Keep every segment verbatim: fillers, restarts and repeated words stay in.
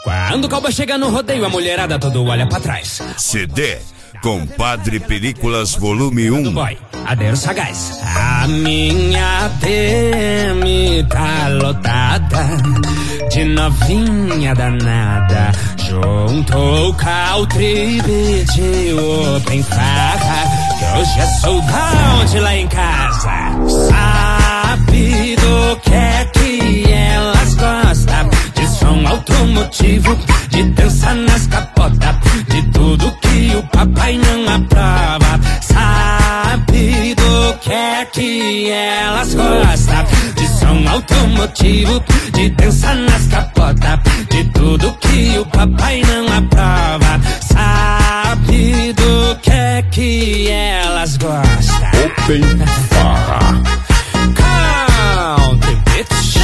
Quando o cowboy chega no rodeio, a mulherada todo olha pra trás. C D Compadre Películas Volume um. Boy, Adeiro Sagaz. A minha D M tá lotada de novinha danada. Juntou o country, pediu open farra, que hoje é sold out lá em casa. Sabe do que é que elas gostam? De som automotivo, de dança nas capotas, de tudo que o papai não aprova. Sabe do que é que elas gostam? De som automotivo, de dança nas capotas, de tudo que o papai não aprova. Sabe do que é que elas gostam? Open Farra. Country, bitch.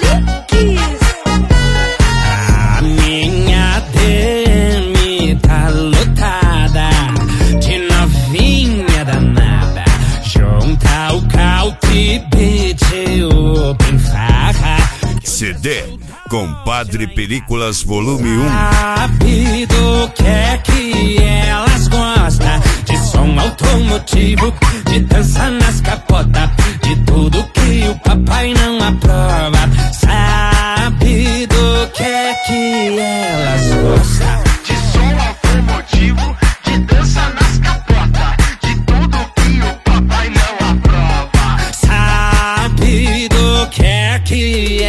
A minha D M tá lotada de novinha danada. Junta o country, bitch, open farra. C D Compadre Películas Volume um. Sabe do que é que elas gostam? De som automotivo, de dança nas capotas, de tudo que o papai não aprova. Sabe do que é que elas gostam? De som automotivo, de dança nas capotas, de tudo que o papai não aprova. Sabe do que é que